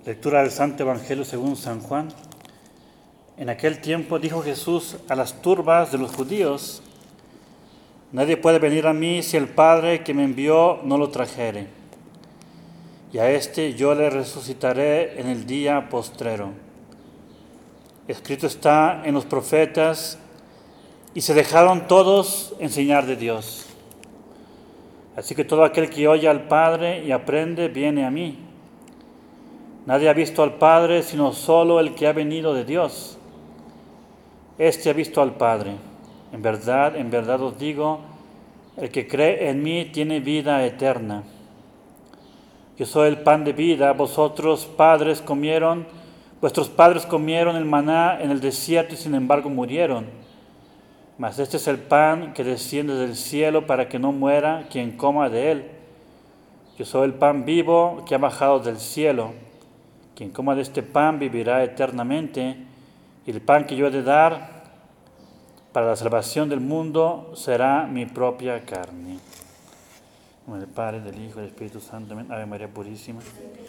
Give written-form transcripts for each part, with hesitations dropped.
Lectura del Santo Evangelio según San Juan. En aquel tiempo dijo Jesús a las turbas de los judíos: Nadie puede venir a mí si el Padre que me envió no lo trajere. Y a este yo le resucitaré en el día postrero. Escrito está en los profetas, y se dejaron todos enseñar de Dios. Así que todo aquel que oye al Padre y aprende, viene a mí. Nadie ha visto al Padre, sino solo el que ha venido de Dios. Este ha visto al Padre. En verdad os digo, el que cree en mí tiene vida eterna. Yo soy el pan de vida. Vuestros padres comieron el maná en el desierto y sin embargo murieron. Mas este es el pan que desciende del cielo para que no muera quien coma de él. Yo soy el pan vivo que ha bajado del cielo. Quien coma de este pan vivirá eternamente, y el pan que yo he de dar para la salvación del mundo será mi propia carne. En nombre del Padre, del Hijo y del Espíritu Santo. Amén. Ave María Purísima.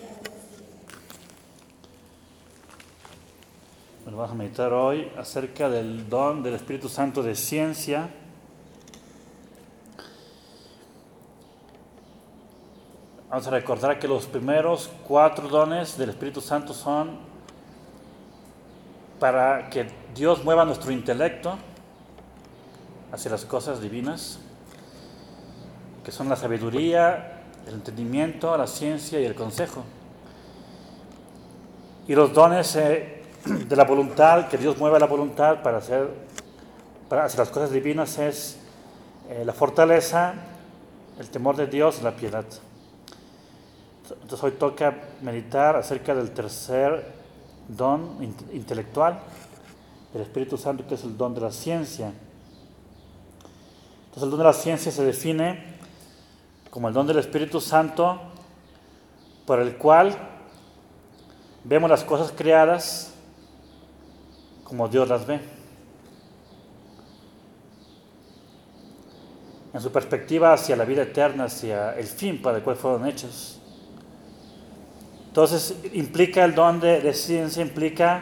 Bueno, vamos a meditar hoy acerca del don del Espíritu Santo de ciencia. Vamos a recordar que los primeros 4 dones del Espíritu Santo son para que Dios mueva nuestro intelecto hacia las cosas divinas, que son la sabiduría, el entendimiento, la ciencia y el consejo. Y los dones de la voluntad, que Dios mueva la voluntad para hacer las cosas divinas, es la fortaleza, el temor de Dios y la piedad. Entonces hoy toca meditar acerca del tercer don intelectual del Espíritu Santo, que es el don de la ciencia. Entonces el don de la ciencia se define como el don del Espíritu Santo por el cual vemos las cosas creadas como Dios las ve. En su perspectiva hacia la vida eterna, hacia el fin para el cual fueron hechos. Entonces, implica el don de ciencia, implica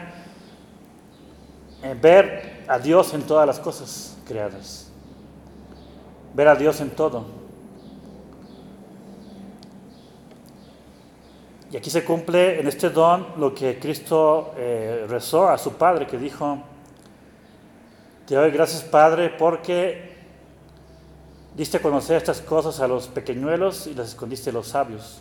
ver a Dios en todas las cosas creadas. Ver a Dios en todo. Y aquí se cumple en este don lo que Cristo rezó a su Padre, que dijo: Te doy gracias, Padre, porque diste a conocer estas cosas a los pequeñuelos y las escondiste a los sabios.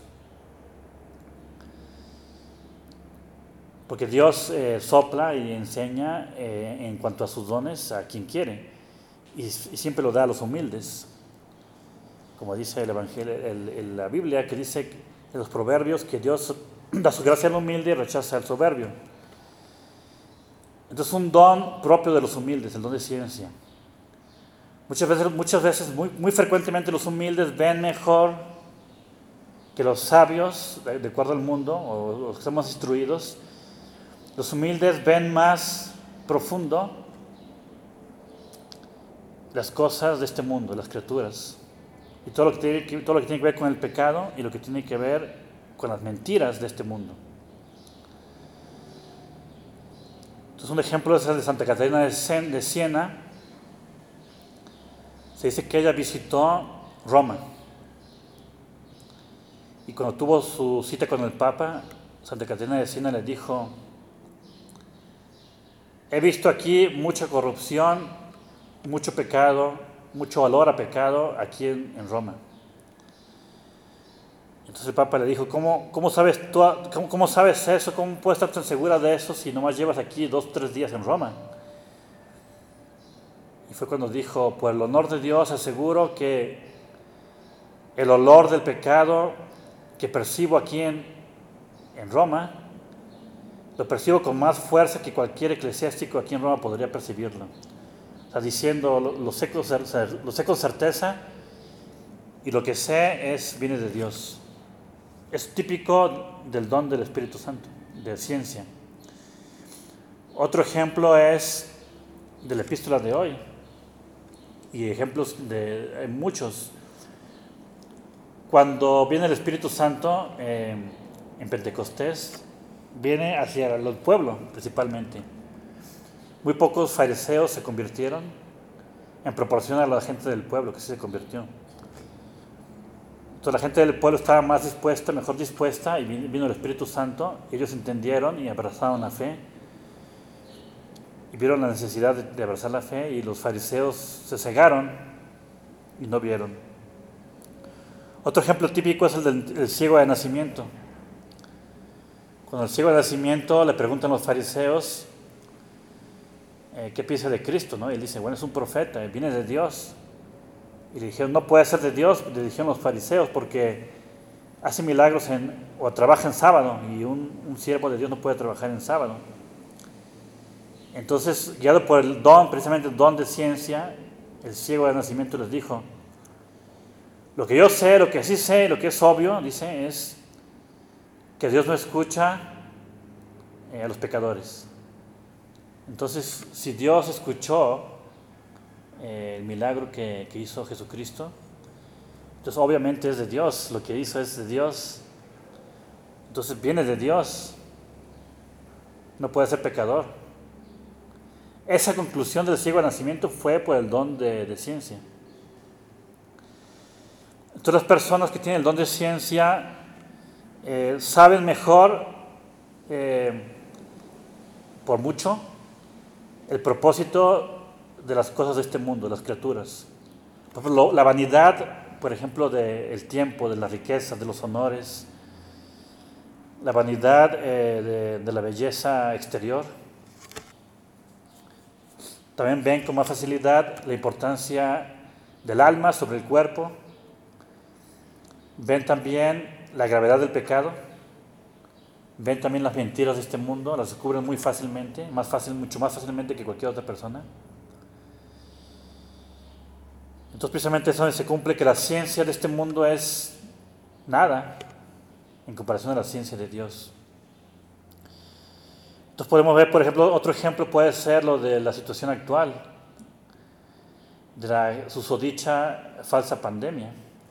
Porque Dios sopla y enseña en cuanto a sus dones a quien quiere, y siempre lo da a los humildes, como dice el Evangelio, la Biblia, que dice en los proverbios que Dios da su gracia al humilde y rechaza al soberbio. Entonces, un don propio de los humildes, el don de ciencia. Muchas veces, muy frecuentemente, los humildes ven mejor que los sabios, de acuerdo al mundo, o los que somos instruidos. Los humildes ven más profundo las cosas de este mundo, las criaturas, y todo lo que tiene que ver con el pecado y lo que tiene que ver con las mentiras de este mundo. Entonces, un ejemplo es el de Santa Catarina de Siena. Se dice que ella visitó Roma, y cuando tuvo su cita con el Papa, Santa Catarina de Siena le dijo: He visto aquí mucha corrupción, mucho pecado, mucho olor a pecado aquí en Roma. Entonces el Papa le dijo: ¿Cómo sabes eso? ¿Cómo puedes estar tan segura de eso si nomás llevas aquí 2 o 3 días en Roma? Y fue cuando dijo: por el honor de Dios aseguro que el olor del pecado que percibo aquí en Roma, lo percibo con más fuerza que cualquier eclesiástico aquí en Roma podría percibirlo. O sea, diciendo, lo sé con certeza, y lo que sé viene de Dios. Es típico del don del Espíritu Santo, de ciencia. Otro ejemplo es de la epístola de hoy, y ejemplos hay muchos. Cuando viene el Espíritu Santo en Pentecostés, viene hacia el pueblo principalmente. Muy pocos fariseos se convirtieron en proporción a la gente del pueblo que sí se convirtió. Entonces la gente del pueblo estaba más dispuesta, mejor dispuesta, y vino el Espíritu Santo, y ellos entendieron y abrazaron la fe, y vieron la necesidad de abrazar la fe, y los fariseos se cegaron y no vieron. Otro ejemplo típico es el del ciego de nacimiento. Cuando el ciego de nacimiento le preguntan a los fariseos qué piensa de Cristo, ¿no? Y él dice, bueno, es un profeta, viene de Dios. Y le dijeron, no puede ser de Dios, le dijeron los fariseos, porque hace milagros o trabaja en sábado, y un siervo de Dios no puede trabajar en sábado. Entonces, guiado por el don, precisamente el don de ciencia, el ciego de nacimiento les dijo, lo que yo sé, lo que sí sé, lo que es obvio, dice, es que Dios no escucha a los pecadores. Entonces, si Dios escuchó el milagro que hizo Jesucristo, entonces obviamente es de Dios, lo que hizo es de Dios, entonces viene de Dios, no puede ser pecador. Esa conclusión del ciego de nacimiento fue por el don de ciencia. Entonces las personas que tienen el don de ciencia saben mejor, por mucho, el propósito de las cosas de este mundo, de las criaturas. Por ejemplo, la vanidad, por ejemplo, del tiempo, de la riqueza, de los honores, la vanidad de la belleza exterior. También ven con más facilidad la importancia del alma sobre el cuerpo. Ven también la gravedad del pecado. Ven también las mentiras de este mundo, las descubren muy fácilmente, mucho más fácilmente que cualquier otra persona. Entonces precisamente es donde se cumple que la ciencia de este mundo es nada en comparación a la ciencia de Dios. Entonces podemos ver, por ejemplo, otro ejemplo puede ser lo de la situación actual, de la susodicha falsa pandemia.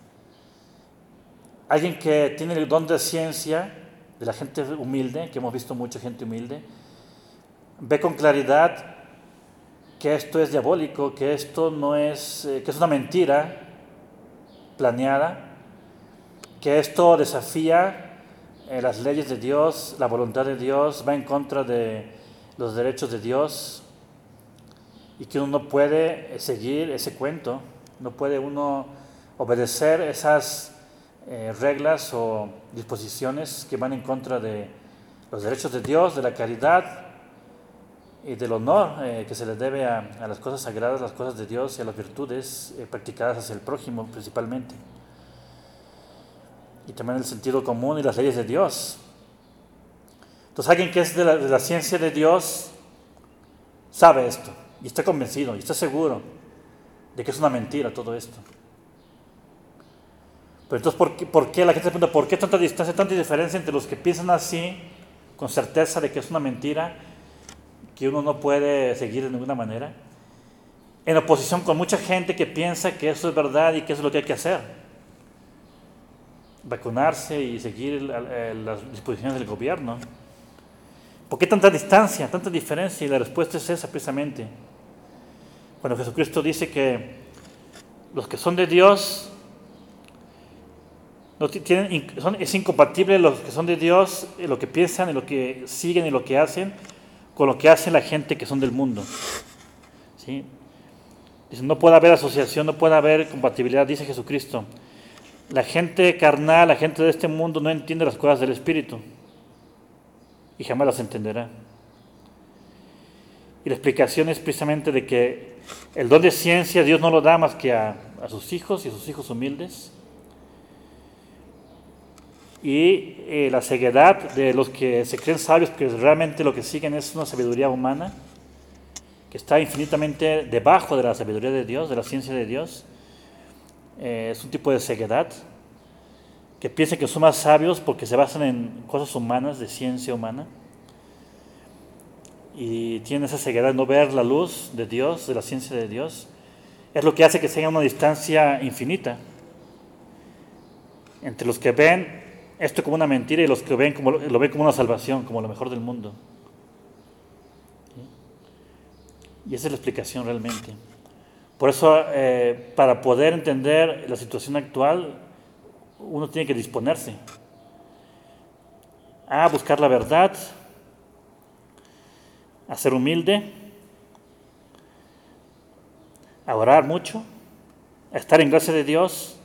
Alguien que tiene el don de ciencia, de la gente humilde, que hemos visto mucha gente humilde, ve con claridad que esto es diabólico, que esto no es, que es una mentira planeada, que esto desafía las leyes de Dios, la voluntad de Dios, va en contra de los derechos de Dios, y que uno no puede seguir ese cuento, no puede uno obedecer esas reglas o disposiciones que van en contra de los derechos de Dios, de la caridad y del honor que se le debe a las cosas sagradas, las cosas de Dios y a las virtudes practicadas hacia el prójimo principalmente. Y también el sentido común y las leyes de Dios. Entonces alguien que es de la ciencia de Dios sabe esto y está convencido y está seguro de que es una mentira todo esto. Pero entonces, ¿por qué la gente se pregunta, por qué tanta distancia, tanta diferencia entre los que piensan así, con certeza de que es una mentira, que uno no puede seguir de ninguna manera, en oposición con mucha gente que piensa que eso es verdad y que eso es lo que hay que hacer? Vacunarse y seguir las disposiciones del gobierno. ¿Por qué tanta distancia, tanta diferencia? Y la respuesta es esa precisamente. Cuando Jesucristo dice que los que son de Dios, es incompatible los que son de Dios, lo que piensan, y lo que siguen y lo que hacen, con lo que hace la gente que son del mundo. ¿Sí? Dice, no puede haber asociación, no puede haber compatibilidad, dice Jesucristo. La gente carnal, la gente de este mundo no entiende las cosas del Espíritu y jamás las entenderá. Y la explicación es precisamente de que el don de ciencia Dios no lo da más que a sus hijos y a sus hijos humildes. Y la ceguedad de los que se creen sabios, que realmente lo que siguen es una sabiduría humana, que está infinitamente debajo de la sabiduría de Dios, de la ciencia de Dios. Es un tipo de ceguedad, que piensan que son más sabios porque se basan en cosas humanas, de ciencia humana, y tienen esa ceguedad de no ver la luz de Dios, de la ciencia de Dios. Es lo que hace que se haya una distancia infinita entre los que ven esto como una mentira y los que lo ven como una salvación, como lo mejor del mundo. ¿Sí? Y esa es la explicación realmente. Por eso, para poder entender la situación actual, uno tiene que disponerse a buscar la verdad, a ser humilde, a orar mucho, a estar en gracia de Dios,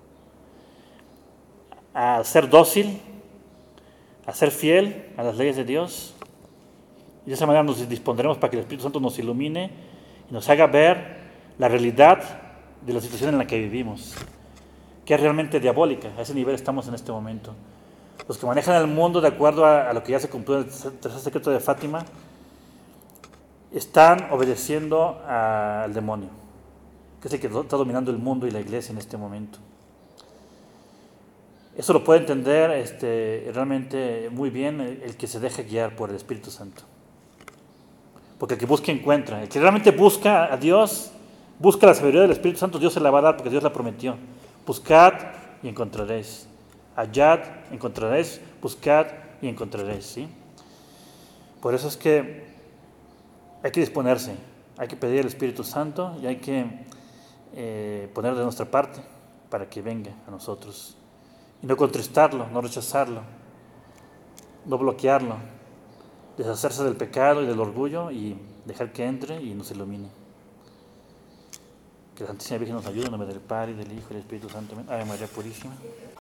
a ser dócil, a ser fiel a las leyes de Dios. Y de esa manera nos dispondremos para que el Espíritu Santo nos ilumine y nos haga ver la realidad de la situación en la que vivimos, que es realmente diabólica. A ese nivel estamos en este momento. Los que manejan el mundo de acuerdo a lo que ya se cumplió en el tercer secreto de Fátima, están obedeciendo al demonio, que es el que está dominando el mundo y la iglesia en este momento. Eso lo puede entender realmente muy bien el que se deja guiar por el Espíritu Santo. Porque el que busca encuentra. El que realmente busca a Dios, busca la sabiduría del Espíritu Santo, Dios se la va a dar porque Dios la prometió. Buscad y encontraréis. Hallad, encontraréis. Buscad y encontraréis. ¿Sí? Por eso es que hay que disponerse, hay que pedir al Espíritu Santo y hay que poner de nuestra parte para que venga a nosotros. Y no contristarlo, no rechazarlo, no bloquearlo, deshacerse del pecado y del orgullo y dejar que entre y nos ilumine. Que la Santísima Virgen nos ayude en nombre del Padre, y del Hijo y del Espíritu Santo. Amén. Ave María Purísima.